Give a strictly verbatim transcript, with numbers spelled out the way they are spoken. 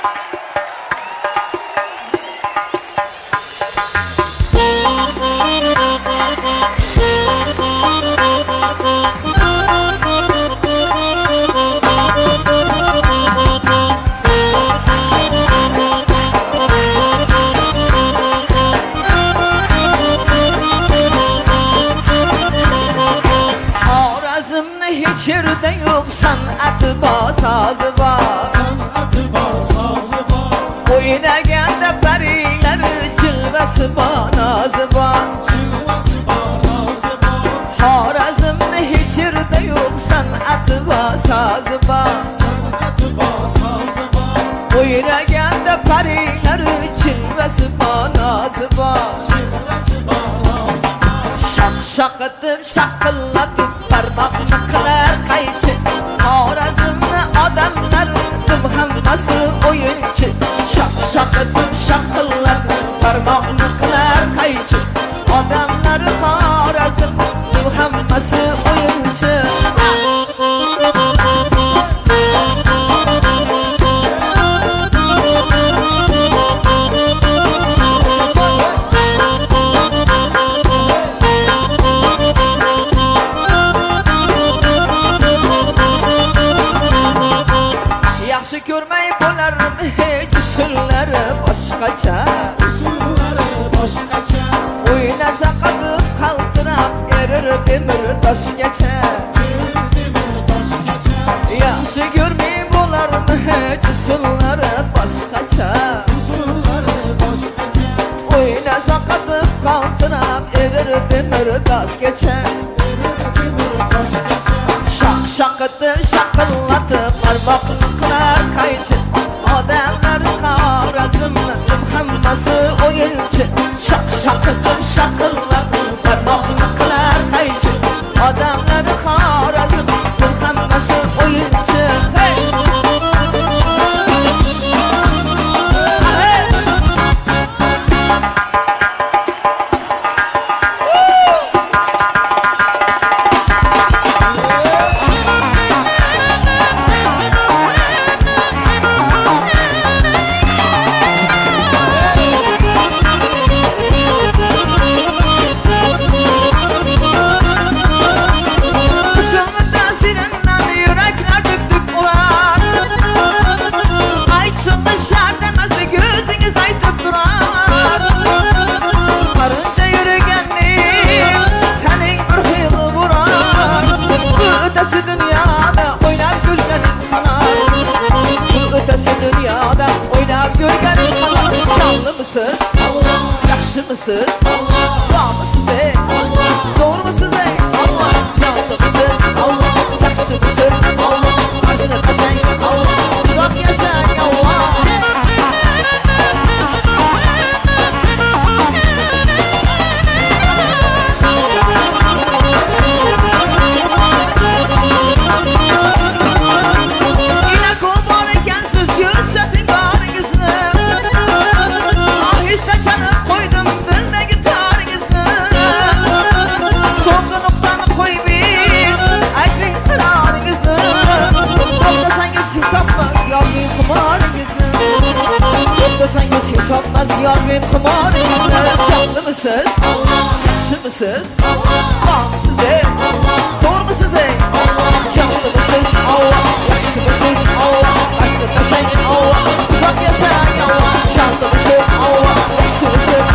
Şirde yok sanatı var, sazı var. Sanatı var, sazı var. Oyuna geldi perileri, cilvesi var, nazı var. Cilvesi var, nazı var. Xorazmda hiç yerde yok sanatı var, sazı var. Sanatı var, sazı var. Oyuna geldi perileri, cilvesi var, nazı var. Cilvesi var, nazı var. Şak şak edip şakıllatıp parmaklı kılar kayıcı. Xorazmda adamlar tüm hammasi oyuncu. Şak şak edip şakıllatıp parmaklı kılar kayıcı. Adamlar Xorazm tüm hammasi oyuncu. Yaxshi ko'rmay bo'larm hech usullari boshqacha. Usullari boshqacha. O'ynasa qatib qaltirab erir temir toshgacha. Temir toshgacha. Yaxshi ko'rmay bo'larm hech usullari boshqacha. Usullari boshqacha. O'ynasa qatib qaltirab erir temir toshgacha. Temir toshgacha. Şak şak edip şakıllatıb parmaklı kılar kayıcı. Adamlar Xorazmda tüm hammasi oyuncu. Şak şak edip şakıllatıb parmaklı kılar kayıcı. Adamlar Xorazmda tüm hammasi oyuncu. Hey! Mısınız? Allah. Yaxşı mısınız? Allah. Var mısınız ey? Allah. Zor musunuz ey? Allah. Canlı mısınız? Allah. Yaxşı mısınız? Allah. Ağzını taşıyın. Allah. Uzak yaşayın. Allah. Yine kurban iken siz göstertin bağrınızı. Koydum dildeki tarihinizi. Songa noktanı koy bir aytmayın kararınızı. Toplasangiz hesapmaz yazmayın kumarınızı. Toplasangiz hesapmaz yazmayın kumarınızı. Canlı mısınız? Yaxşı mısınız? Var mısınız ey? Zor musunuz ey? Canlı mısınız? Yaxşı mısınız? Başını taşıyın. Uzak yaşayın. Canlı mısınız? Yaxşı mısınız?